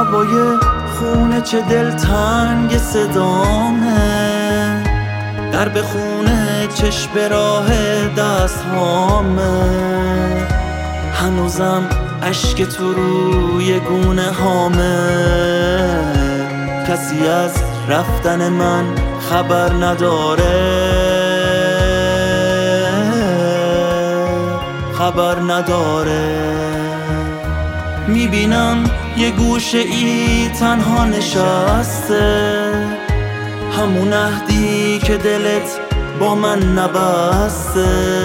هوای خونه چه دلتنگ صدامه، درب خونه چشم به راه دست هامه، هنوزم اشک تو روی گونه هامه، کسی از رفتن من خبر نداره، خبر نداره. میبینم یه گوشه ای تنها نشسته، همون عهدی که دلت با من نبسته،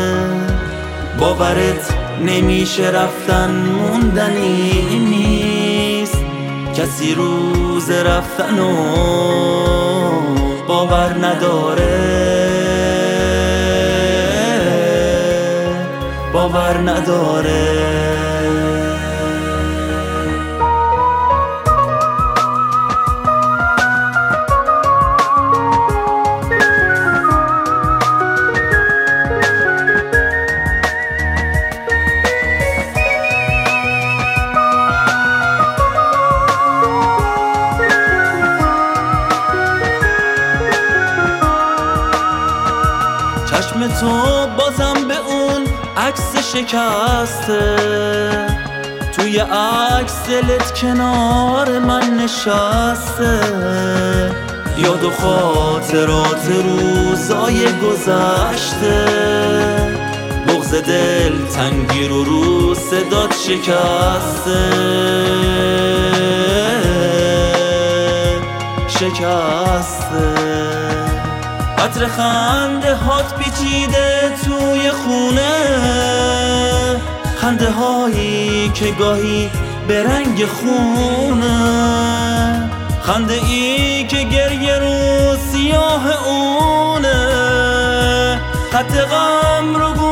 باورت نمیشه رفتن موندنی نیست، کسی روز رفتنو باور نداره، باور نداره. چشم تو بازم به اون عکس شکسته، توی عکس دلت کنار من نشسته، یاد و خاطرات روزای گذشته، بغض دل تنگی رو صدات شکسته، شکسته. عطر خنده هات پیچیده توی خونه، خنده هایی که گاهی به رنگ خونه، خنده ای که گریه رو سیاه اونه، خط غم رو